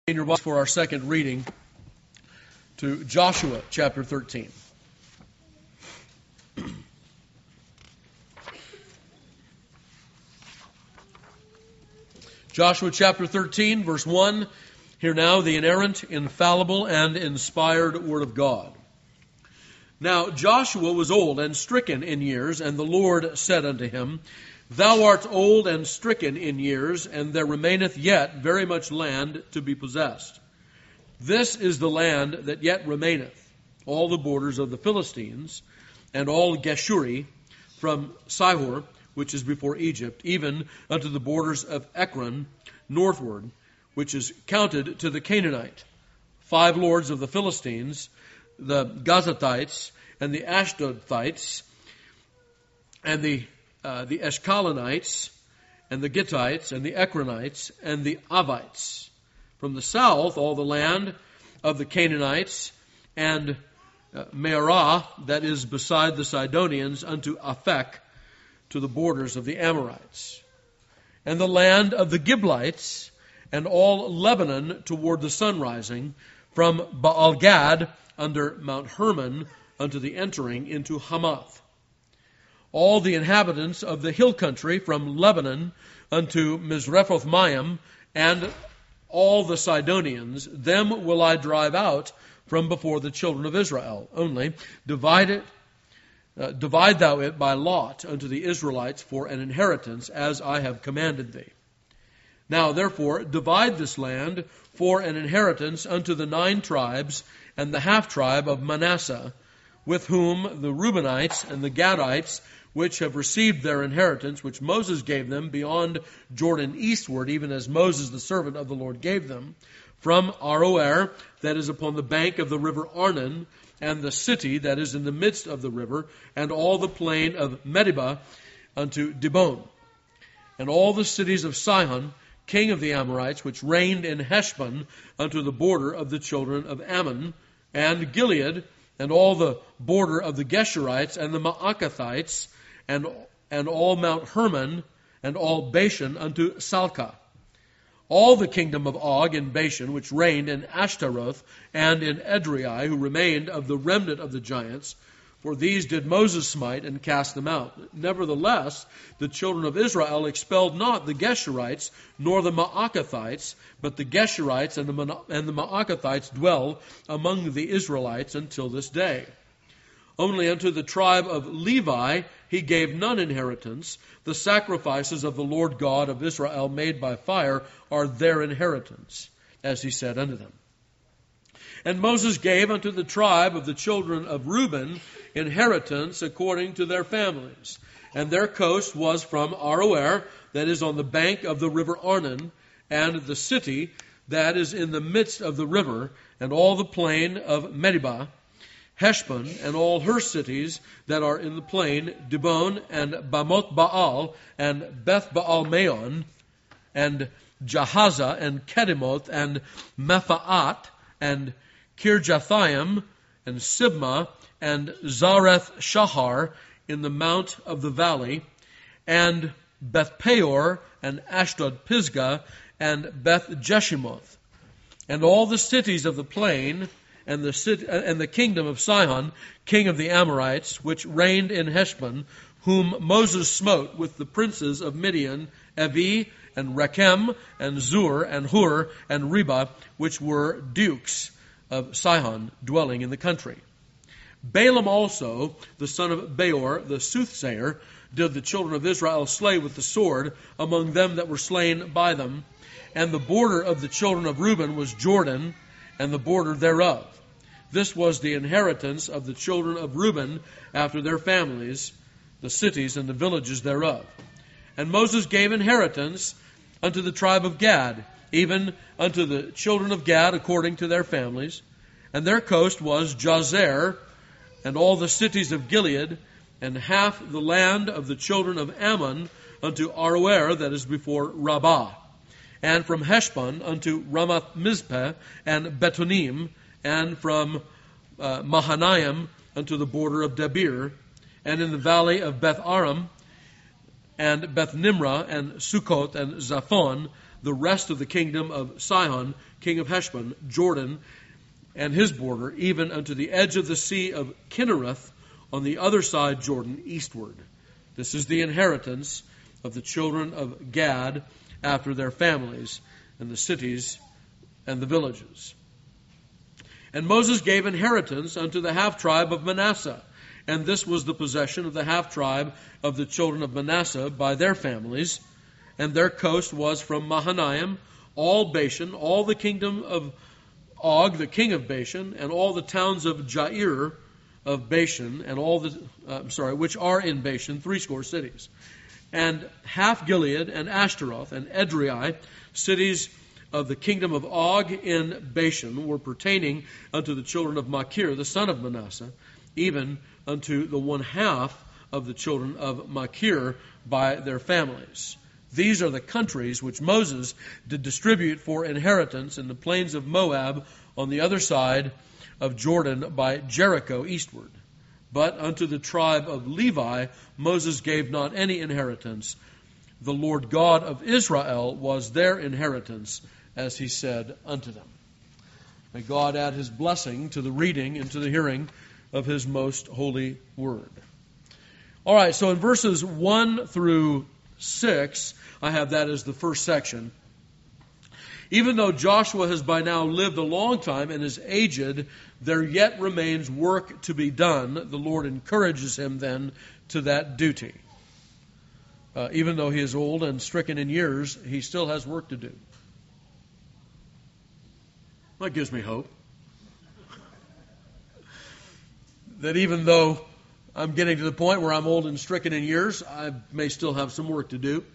In your Bible for our second reading to Joshua chapter 13. Joshua chapter 13, verse 1. Hear now the inerrant, infallible, and inspired word of God. Now Joshua was old and stricken in years, and the Lord said unto him, Thou art old and stricken in years, and there remaineth yet very much land to be possessed. This is the land that yet remaineth, all the borders of the Philistines, and all Geshuri, from Sihor, which is before Egypt, even unto the borders of Ekron, northward, which is counted to the Canaanite. 5 lords of the Philistines, the Gazathites, and the Ashdodites, and the Eshkalonites, and the Gittites, and the Ekronites, and the Avites. From the south, all the land of the Canaanites, and Mearah, that is beside the Sidonians, unto Aphek, to the borders of the Amorites. And the land of the Giblites, and all Lebanon toward the sunrising, from Baal-Gad under Mount Hermon, unto the entering into Hamath. All the inhabitants of the hill country from Lebanon unto Misrephoth-Maim, and all the Sidonians, them will I drive out from before the children of Israel. Only divide thou it by lot unto the Israelites for an inheritance, as I have commanded thee. Now therefore divide this land for an inheritance unto the 9 tribes and the half tribe of Manasseh, with whom the Reubenites and the Gadites, which have received their inheritance, which Moses gave them beyond Jordan eastward, even as Moses the servant of the Lord gave them, from Aroer, that is upon the bank of the river Arnon, and the city that is in the midst of the river, and all the plain of Medeba unto Dibon, and all the cities of Sihon, king of the Amorites, which reigned in Heshbon, unto the border of the children of Ammon, and Gilead, and all the border of the Geshurites and the Maacathites, and all Mount Hermon, and all Bashan unto Salcah. All the kingdom of Og in Bashan, which reigned in Ashtaroth and in Edrei, who remained of the remnant of the giants, for these did Moses smite and cast them out. Nevertheless, the children of Israel expelled not the Geshurites, nor the Maacathites, but the Geshurites and the Maacathites dwell among the Israelites until this day. Only unto the tribe of Levi he gave none inheritance. The sacrifices of the Lord God of Israel made by fire are their inheritance, as he said unto them. And Moses gave unto the tribe of the children of Reuben inheritance according to their families. And their coast was from Aroer, that is on the bank of the river Arnon, and the city that is in the midst of the river, and all the plain of Medeba, Heshbon, and all her cities that are in the plain, Dibon, and Bamoth Baal, and Beth Baal Meon, and Jahaza, and Kedemoth, and Mephaat, and Kirjathaim, and Sibmah, and Zareth Shahar in the mount of the valley, and Beth Peor, and Ashdod Pisgah, and Beth Jeshimoth, and all the cities of the plain, and the kingdom of Sihon, king of the Amorites, which reigned in Heshbon, whom Moses smote with the princes of Midian, Evi, and Rechem, and Zur, and Hur, and Reba, which were dukes of Sihon, dwelling in the country. Balaam also, the son of Beor, the soothsayer, did the children of Israel slay with the sword among them that were slain by them. And the border of the children of Reuben was Jordan, and the border thereof. This was the inheritance of the children of Reuben after their families, the cities and the villages thereof. And Moses gave inheritance unto the tribe of Gad, even unto the children of Gad according to their families. And their coast was Jazer, and all the cities of Gilead, and half the land of the children of Ammon unto Aroer, that is before Rabbah. And from Heshbon unto Ramath Mizpeh and Betonim, and from Mahanaim unto the border of Debir, and in the valley of Beth Aram, and Beth Nimrah, and Sukkot, and Zaphon, the rest of the kingdom of Sihon, king of Heshbon, Jordan, and his border, even unto the edge of the sea of Kinnereth, on the other side Jordan, eastward. This is the inheritance of the children of Gad after their families, and the cities and the villages. And Moses gave inheritance unto the half-tribe of Manasseh, and this was the possession of the half-tribe of the children of Manasseh by their families, and their coast was from Mahanaim, all Bashan, all the kingdom of Og, the king of Bashan, and all the towns of Jair of Bashan, and all the, which are in Bashan, 80 cities. And half Gilead, and Ashtaroth, and Edrei, cities of the kingdom of Og in Bashan, were pertaining unto the children of Machir, the son of Manasseh, even unto the one half of the children of Machir by their families. These are the countries which Moses did distribute for inheritance in the plains of Moab on the other side of Jordan by Jericho eastward. But unto the tribe of Levi Moses gave not any inheritance. The Lord God of Israel was their inheritance, as he said unto them. May God add his blessing to the reading and to the hearing of his most holy word. All right, so in verses 1 through 6, I have that as the first section. Even though Joshua has by now lived a long time and is aged, there yet remains work to be done. The Lord encourages him then to that duty. Even though he is old and stricken in years, he still has work to do. That gives me hope. That even though I'm getting to the point where I'm old and stricken in years, I may still have some work to do.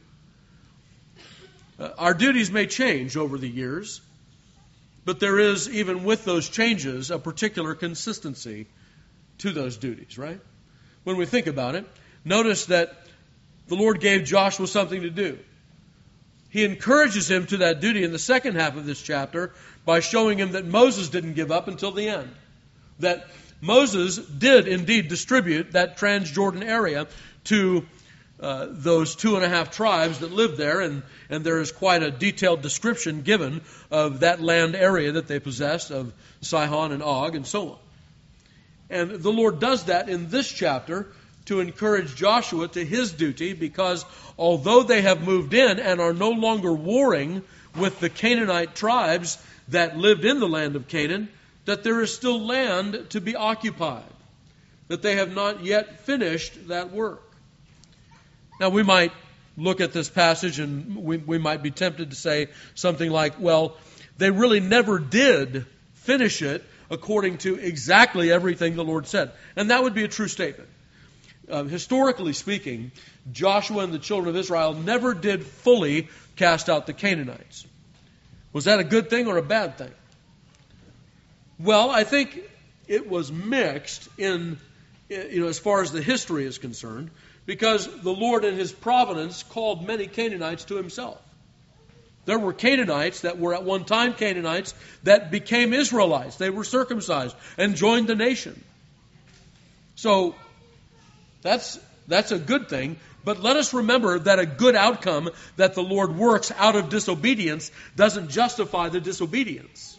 Our duties may change over the years, but there is, even with those changes, a particular consistency to those duties, right? When we think about it, notice that the Lord gave Joshua something to do. He encourages him to that duty in the second half of this chapter by showing him that Moses didn't give up until the end. That Moses did indeed distribute that Transjordan area to those 2.5 tribes that lived there, and there is quite a detailed description given of that land area that they possessed, of Sihon and Og and so on. And the Lord does that in this chapter to encourage Joshua to his duty, because although they have moved in and are no longer warring with the Canaanite tribes that lived in the land of Canaan, that there is still land to be occupied, that they have not yet finished that work. Now, we might look at this passage and we might be tempted to say something like, well, they really never did finish it according to exactly everything the Lord said. And that would be a true statement. Historically speaking, Joshua and the children of Israel never did fully cast out the Canaanites. Was that a good thing or a bad thing? Well, I think it was mixed in, as far as the history is concerned, because the Lord in his providence called many Canaanites to himself. There were Canaanites that were at one time Canaanites that became Israelites. They were circumcised and joined the nation. So that's a good thing. But let us remember that a good outcome that the Lord works out of disobedience doesn't justify the disobedience.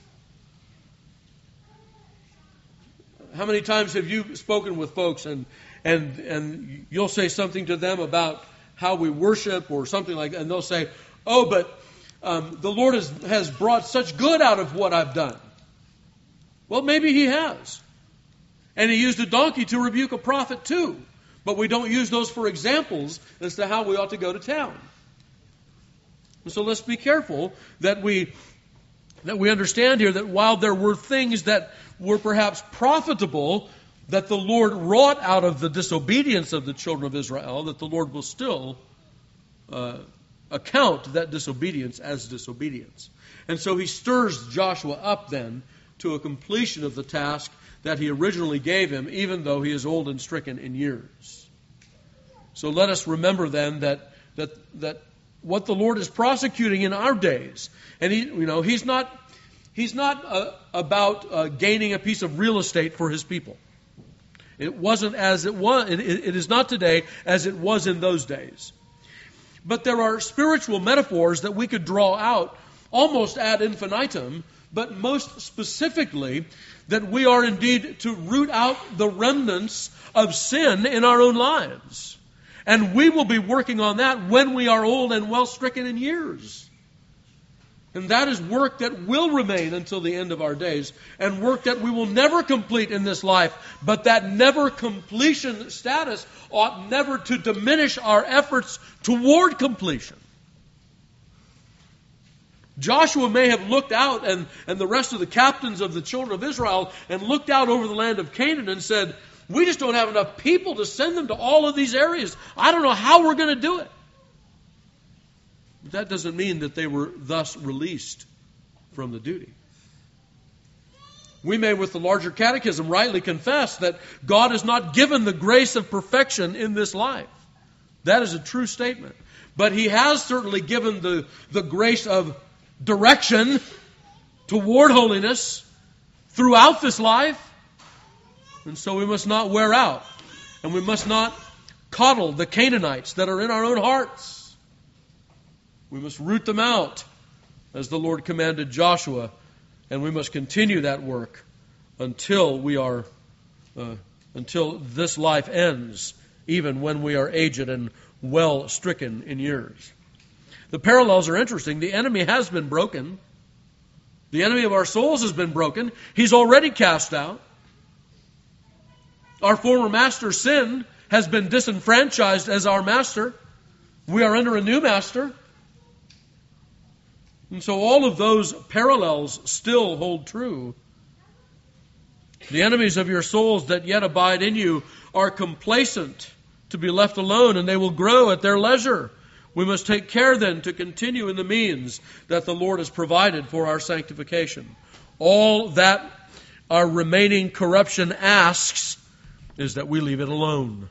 How many times have you spoken with folks and you'll say something to them about how we worship or something like that, and they'll say, oh, but the Lord has brought such good out of what I've done. Well, maybe he has. And he used a donkey to rebuke a prophet too. But we don't use those for examples as to how we ought to go to town. And so let's be careful that we understand here that while there were things that were perhaps profitable that the Lord wrought out of the disobedience of the children of Israel, that the Lord will still account that disobedience as disobedience. And so he stirs Joshua up then to a completion of the task that he originally gave him, even though he is old and stricken in years. So let us remember then that what the Lord is prosecuting in our days, and he's not about gaining a piece of real estate for his people. It wasn't as it was. It is not today as it was in those days. But there are spiritual metaphors that we could draw out almost ad infinitum, but most specifically that we are indeed to root out the remnants of sin in our own lives. And we will be working on that when we are old and well stricken in years. And that is work that will remain until the end of our days, and work that we will never complete in this life. But that never completion status ought never to diminish our efforts toward completion. Joshua may have looked out, and the rest of the captains of the children of Israel, and looked out over the land of Canaan and said, we just don't have enough people to send them to all of these areas. I don't know how we're going to do it. But that doesn't mean that they were thus released from the duty. We may, with the larger catechism, rightly confess that God has not given the grace of perfection in this life. That is a true statement. But He has certainly given the grace of direction toward holiness throughout this life. And so we must not wear out. And we must not coddle the Canaanites that are in our own hearts. We must root them out, as the Lord commanded Joshua, and we must continue that work until until this life ends, even when we are aged and well stricken in years. The parallels are interesting. The enemy has been broken. The enemy of our souls has been broken. He's already cast out. Our former master, sin, has been disenfranchised as our master. We are under a new master. And so all of those parallels still hold true. The enemies of your souls that yet abide in you are complacent to be left alone, and they will grow at their leisure. We must take care then to continue in the means that the Lord has provided for our sanctification. All that our remaining corruption asks is that we leave it alone.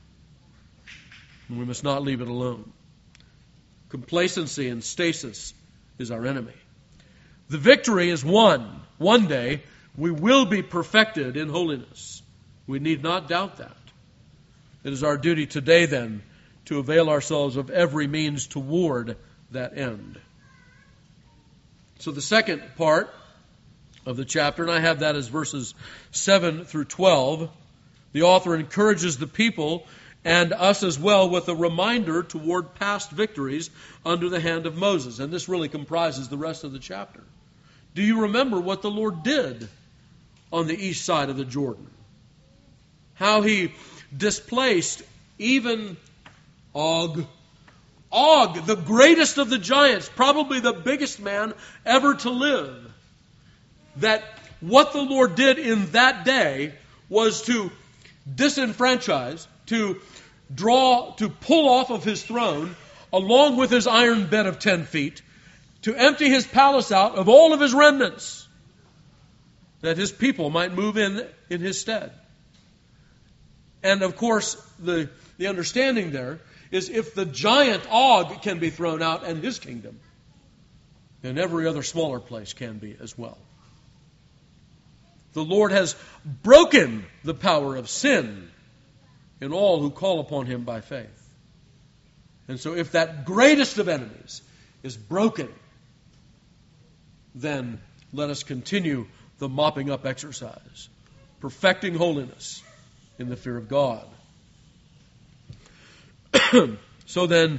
And we must not leave it alone. Complacency and stasis is our enemy. The victory is won. One day we will be perfected in holiness. We need not doubt that. It is our duty today then to avail ourselves of every means toward that end. So the second part of the chapter, and I have that as verses 7 through 12, the author encourages the people and us as well with a reminder toward past victories under the hand of Moses. And this really comprises the rest of the chapter. Do you remember what the Lord did on the east side of the Jordan? How He displaced even Og. Og, the greatest of the giants, probably the biggest man ever to live. That what the Lord did in that day was to disenfranchise, to pull off of his throne, along with his iron bed of 10 feet, to empty his palace out of all of his remnants, that his people might move in his stead. And of course, the understanding there is if the giant Og can be thrown out and his kingdom, then every other smaller place can be as well. The Lord has broken the power of sin in all who call upon Him by faith. And so if that greatest of enemies is broken, then let us continue the mopping up exercise, perfecting holiness in the fear of God. So then,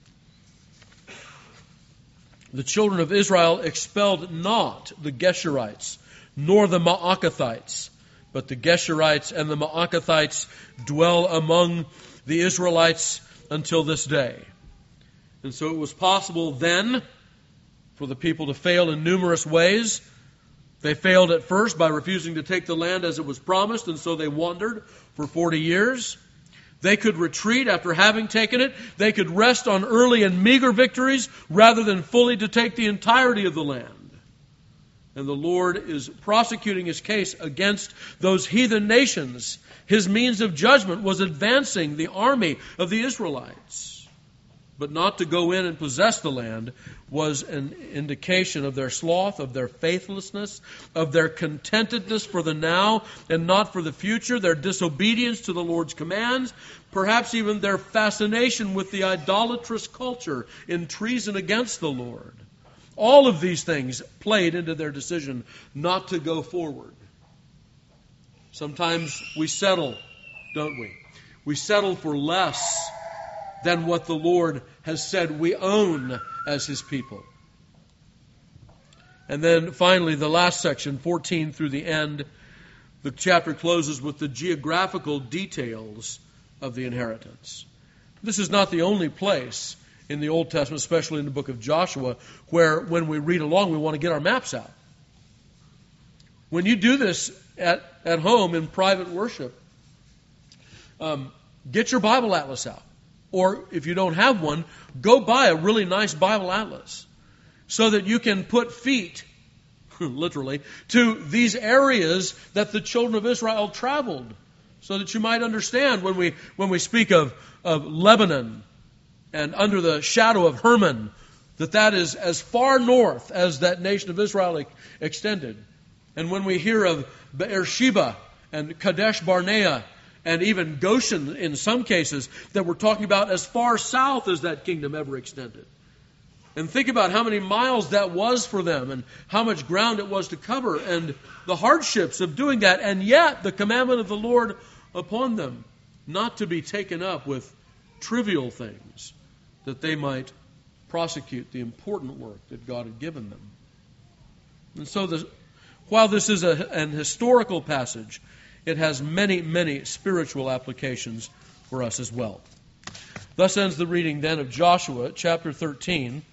the children of Israel expelled not the Geshurites, nor the Maacathites, but the Geshurites and the Maacathites dwell among the Israelites until this day. And so it was possible then for the people to fail in numerous ways. They failed at first by refusing to take the land as it was promised, and so they wandered for 40 years. They could retreat after having taken it. They could rest on early and meager victories rather than fully to take the entirety of the land. And the Lord is prosecuting His case against those heathen nations. His means of judgment was advancing the army of the Israelites. but not to go in and possess the land, was an indication of their sloth, of their faithlessness, of their contentedness for the now and not for the future, their disobedience to the Lord's commands, perhaps even their fascination with the idolatrous culture in treason against the Lord. All of these things played into their decision not to go forward. Sometimes we settle, don't we? We settle for less than what the Lord has said we own as His people. And then finally, the last section, 14 through the end, the chapter closes with the geographical details of the inheritance. This is not the only place in the Old Testament, especially in the book of Joshua, where when we read along, we want to get our maps out. When you do this at home in private worship, get your Bible atlas out. Or if you don't have one, go buy a really nice Bible atlas so that you can put feet, literally, to these areas that the children of Israel traveled, so that you might understand when we speak of Lebanon and under the shadow of Hermon, that is as far north as that nation of Israel extended. And when we hear of Beersheba and Kadesh Barnea and even Goshen in some cases, that we're talking about as far south as that kingdom ever extended. And think about how many miles that was for them and how much ground it was to cover and the hardships of doing that, and yet the commandment of the Lord upon them not to be taken up with trivial things, that they might prosecute the important work that God had given them. And so while this is an historical passage, it has many, many spiritual applications for us as well. Thus ends the reading then of Joshua chapter 13,